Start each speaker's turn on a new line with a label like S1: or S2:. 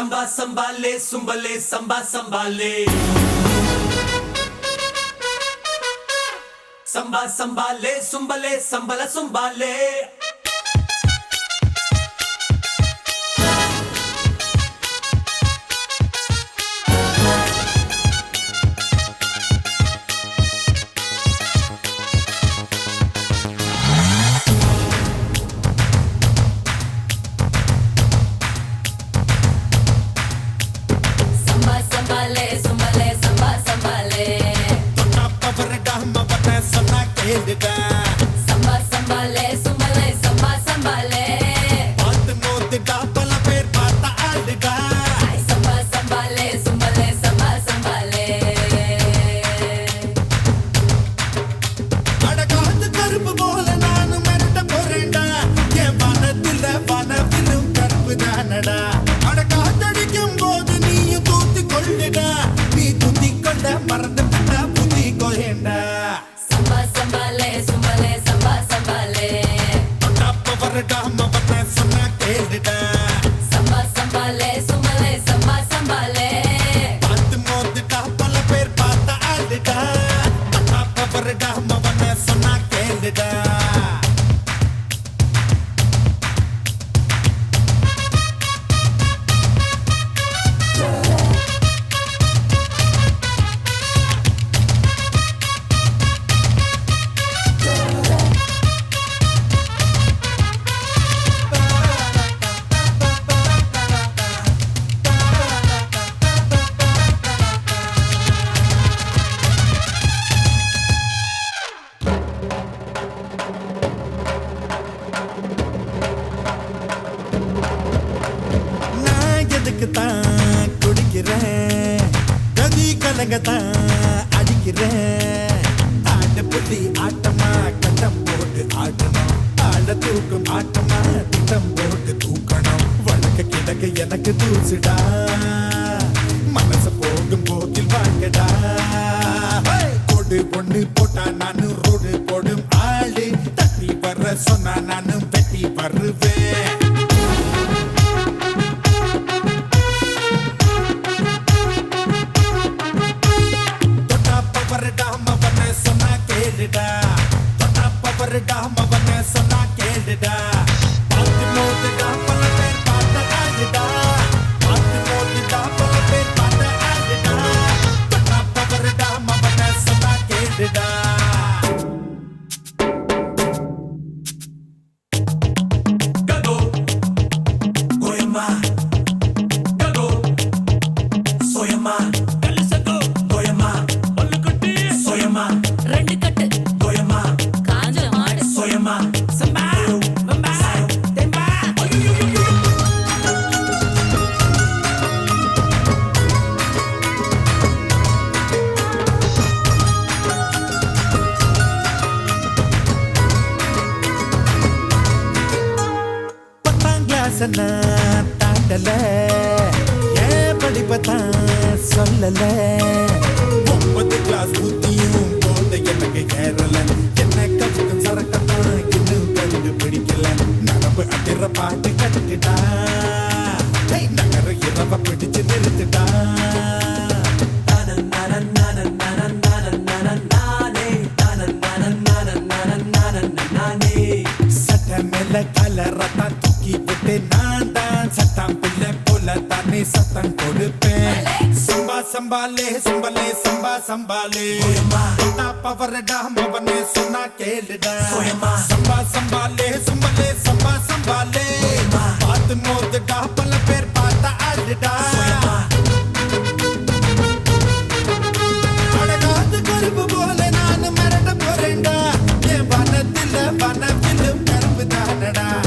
S1: Samba sambale, sumbale, samba sambale. Samba sambale, sumbale, sambala sumbale.
S2: Samba sambale, sumbale, samba sambale.
S3: பாத்து மோத்துடா பல பேர் பார்த்த ஆடுடா.
S2: Samba sambale, sumbale, samba sambale.
S3: அடகாத்து கருப்பு போல நானும் மிரட்ட போறேன்டா. என் வனத்துல வனவிலும் கருப்பு தானடா. அடகாத்தடிக்கும் போது நீயும் தூத்தி கொள்ளுடா. நீ தூத்தி கொண்ட மறந்து விட்டா புத்தி கொயேண்டா.
S2: Samba sambale, sumbale, samba sambale.
S3: வரடா மவன சொன்னா கேளுடா.
S2: Samba sambale, sumbale, samba sambale.
S3: பாத்து மோத்துடா பல பேர் பார்த்த ஆடுடா. வரடா மவன சொன்னா கேளுடா. தான் குடிக்கிறேன் கதி கலங்கத்தான் அடிக்கிறேன் ஆட்ட புள்ளி ஆட்டமா கட்டம் போட்டு ஆட்டணும் ஆட தூக்கும் ஆட்டமா திட்டம் போட்டு தூக்கணும் வழக்க கிடக்க எனக்கு தூசுடா மனச போகும் போக்கில் வாங்கடா கொடு பொண்ணு போட்டா நானு ரோடு போடும் ஆளு தட்டி வர சொன்னா நானு வெட்டி வருவேன் சொன்னா கேளுடா பார்த்து மோதுடா பல பேர் பார்த்த ஆளுடா பார்த்து மோதுடா பல பேர் பார்த்த ஆளுடா தொட்டா பவருடா மவன சொன்னா கேளுடா
S1: Gado, Goyama, Gado, Soyama, Kalisago, Goyama, Ollukutti, Soyama,
S2: ரெண்டு கட்டு
S1: Goyama,
S2: காஞ்ச மாடு
S1: Soyama,
S2: சம்பா பம்பா தெம்பா
S3: பத்தாம் கிளாஸ் நான் தாண்டல ஏன் படிப்பத்தான் சொல்லல 9 கிளாஸ் புத்தியும் போத எனக்கு ஏறல என்ன கவுக்கும் சரக்கத்தான் இன்னும் கண்டு பிடிக்கல நரம்பு அதிர பாட்டு கட்டுடா நகர இரவ பிடிச்சு நிறுத்துடா சட்ட மேல கலரத்தான் தூக்கி விட்டு நான் தான் சட்டம் பிள்ளை போல தானே சத்தம் கொடுப்பேன் சம்பா சம்பாலே சம்பலே சம்பா சம்பாலே பவரடா மவனே சொன்னா கேளுடா சம்பா சம்பாலே சம்பலே சம்பா சம்பாலே பார்த்து மோதுடா பல பேர் பார்த்த ஆளுடா அடகாத்து கருப்பு போல நானும் மிரட்ட போறேன்டா என் வனத்துல வனவிலும் கருப்பு தானடா